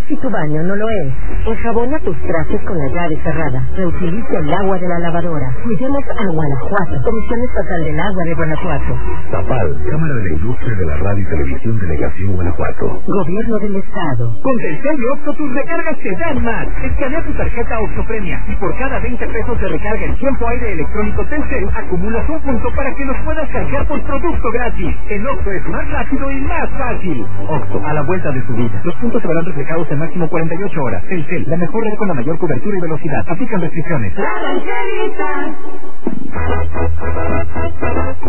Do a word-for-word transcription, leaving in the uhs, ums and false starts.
si tu baño no lo es? Enjabona tus trastes con la llave cerrada. Reutiliza el agua de la lavadora. Cuidemos a Guanajuato. Comisión Estatal del Agua de Guanajuato. Zapal, Cámara de la Industria de la Radio y Televisión, Delegación Guanajuato. Gobierno del Estado. Con Telcel y Oxxo tus recargas te dan más. Escanea tu tarjeta Oxxo Premia y por cada veinte pesos de recarga en tiempo aire electrónico Telcel acumulas un punto para que los puedas canjear por producto gratis. En Oxxo es más rápido y más fácil. Oxxo, a la vuelta de su vida. Los puntos se verán reflejados en máximo cuarenta y ocho horas. Telcel, la mejor red con la mayor cobertura y velocidad. Aplican restricciones. La rancherita.